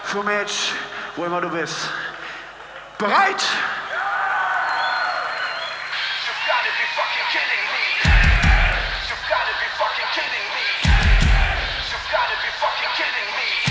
Fumage, wo immer du bist. Bereit? You've gotta be fucking kidding me. You've gotta be fucking kidding me. You've gotta be fucking kidding me.